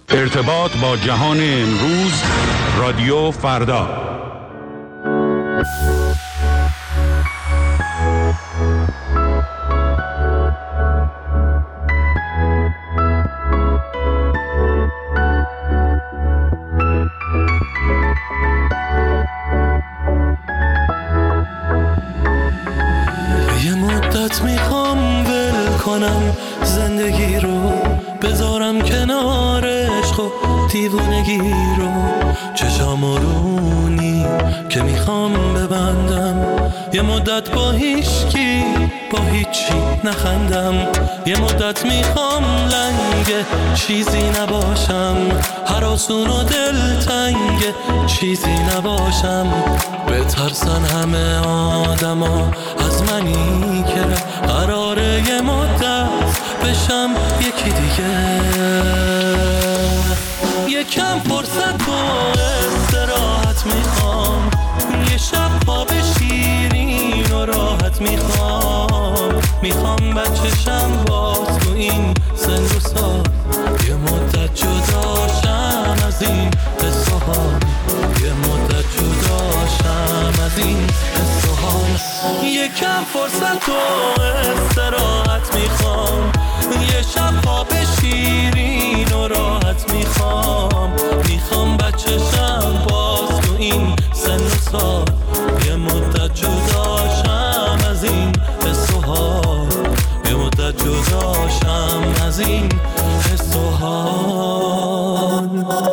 ارتباط با جهان امروز، رادیو فردا. یه مدت میخوام ول کنم زندگی رو، بذارم کنار عشق و دیوونگی رو، چشامو رونی که میخوام ببندم، یه مدت با هیچکی با هیچی نخندم، یه مدت میخوام لنگ چیزی نباشم، هراسون و دلتنگ چیزی نباشم، بترسن همه آدما از منی که قراره یه مدت بشم یکی دیگه. یکم فرصت و استراحت میخوام، یه شب خواب شیرین و راحت میخوام بچه‌شم باز تو این سن و سال، یه مدت جداشم از این حس و حال، یه مدت جداشم از این حس و حال. یکم فرصت و استراحت میخوام، یه شب خواب شیرین و راحت میخوام بچه‌شم باز تو این سن و سال، یه مدت جداشم از این حس و حال، یه مدت جداشم از این حس و حال.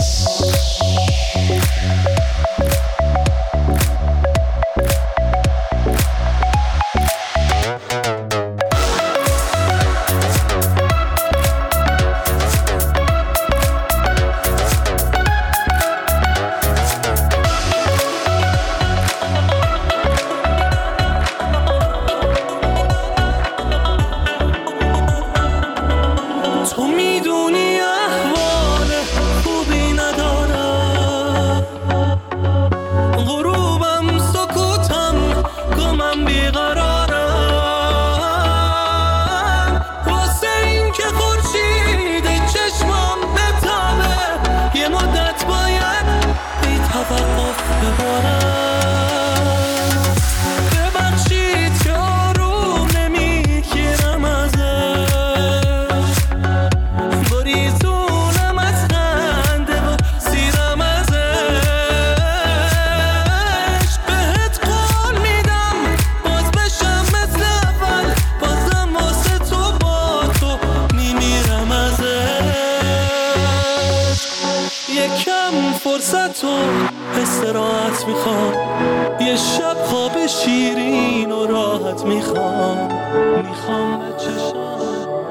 فرصت و استراحت میخوام، یه شب خواب شیرین و راحت میخوام بچه‌شم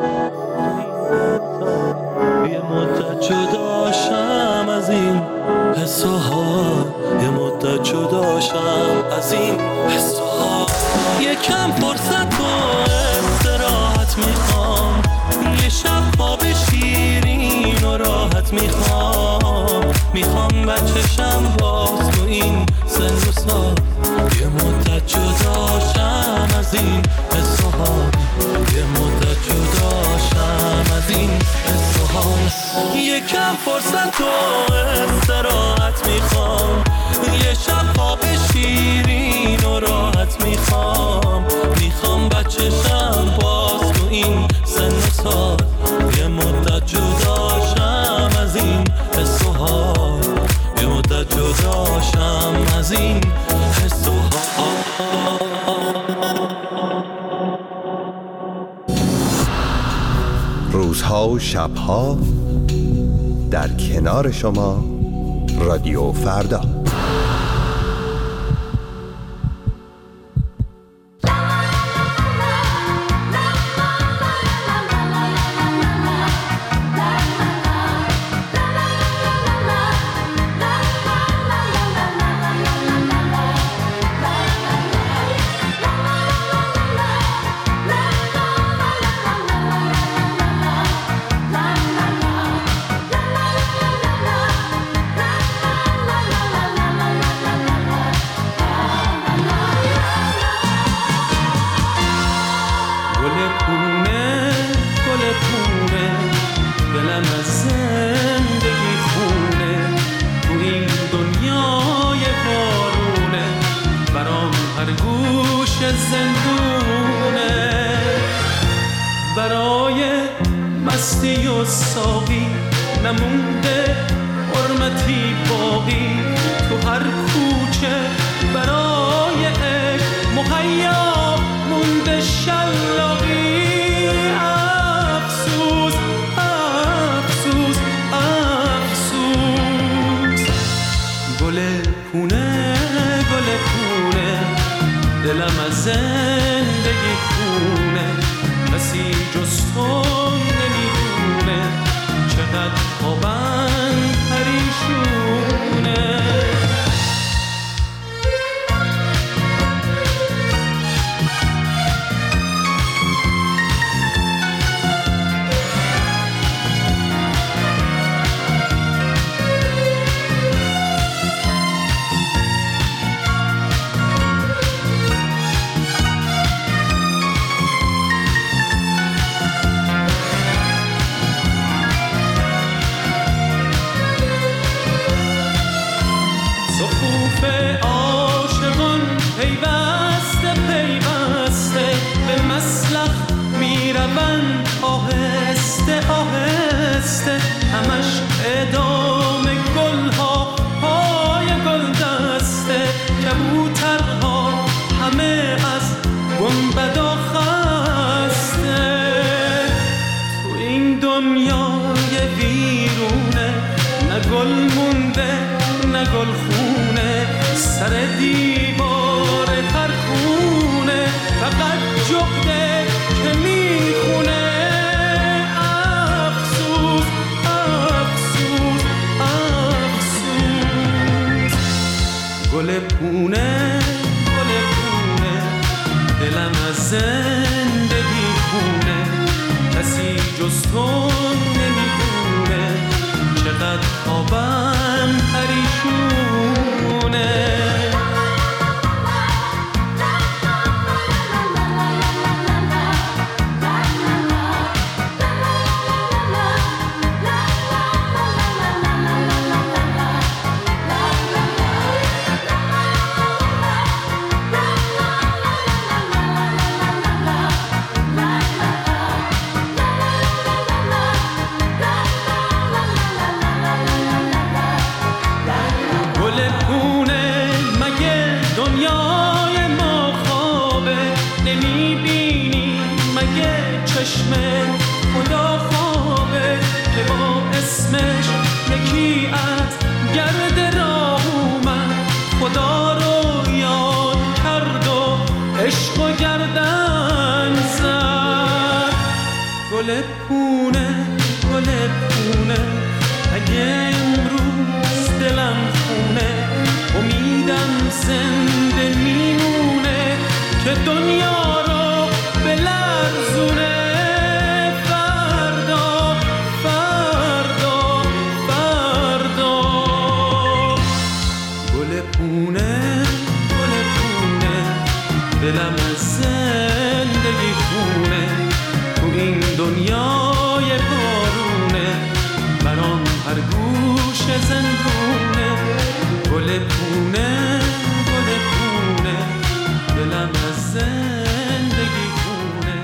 یه مدت جداشم از این حس و حال، یه مدت جداشم از این حس و حال. یکم فرصت و استراحت میخوام، یه شب خواب شیرین و راحت میخوام بچه‌شم باز تو این سن و سال، یه مدت جداشم از این حس و حال، یه مدت جداشم از این حس و حال. یکم فرصت و استراحت میخوام، یه شب خواب شیرین و راحت میخوام بچه‌شم باز تو این سن و سال، یه مدت جداشم از این حس و حال، یه مدت جداشم از این حس و حال. روزها و شبها در کنار شما، رادیو فردا. گل پونه دلم از زندگی زندونه. برای مستی و ساقی نمونده حرمتی باقی، تو هر کوچه برای عشق مهیا مونده شلاقی. افسوس افسوس افسوس، گل پونه گل پونه، دلم از زندگی خونه، کسی جز تو نمیدونه چقدر خوابم پریشونه. همش ادامه گلها پای گل دسته، کبوترها همه از گنبدا خسته. تو این دنیای ویرونه نه گل مونده نه گل خونه، سر دیوار هر خونه فقط جغده که میخونه. گل پونه گل پونه، دلم از زندگی خونه، کسی جز تو نمیدونه چقدر خوابم پریشونه. چشم خدا خوابه که با اسمش یکی از گرد راه اومد، خدا رو یاد کرد و عشق و گردن زد. گل پونه گل پونه، اگه امروز دلم خونه، امیدم زنده میمونه که دنیا رو بلرزونه. دلم از زندگی خونه، تو این دنیای بارونه، برام هر گوش زندونه. گل پونه گل پونه، دلم از زندگی خونه.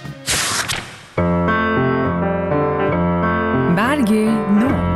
برگ نو.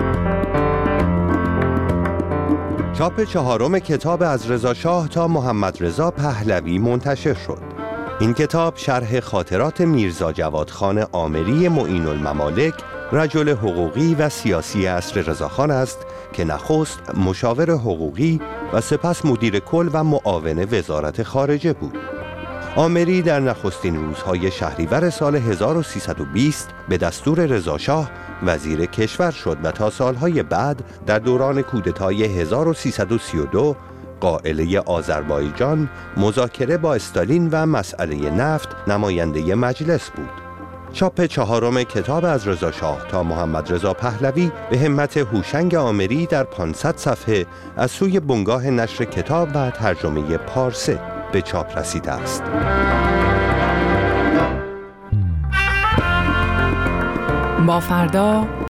چاپ چهارم کتاب از رضا شاه تا محمد رضا پهلوی منتشر شد. این کتاب شرح خاطرات میرزا جوادخان آمری معین الممالک، رجل حقوقی و سیاسی عصر رضاخان است که نخست مشاور حقوقی و سپس مدیر کل و معاون وزارت خارجه بود. آمری در نخستین روزهای شهریور سال 1320 به دستور رضا شاه وزیر کشور شد و تا سالهای بعد در دوران کودتای 1332 قائله آذربایجان مذاکره با استالین و مسئله نفت نماینده مجلس بود. چاپ چهارم کتاب از رضا شاه تا محمد رضا پهلوی به همت هوشنگ آمری در 500 صفحه از سوی بنگاه نشر کتاب و ترجمه پارسه به چاپ رسیده است. با فردا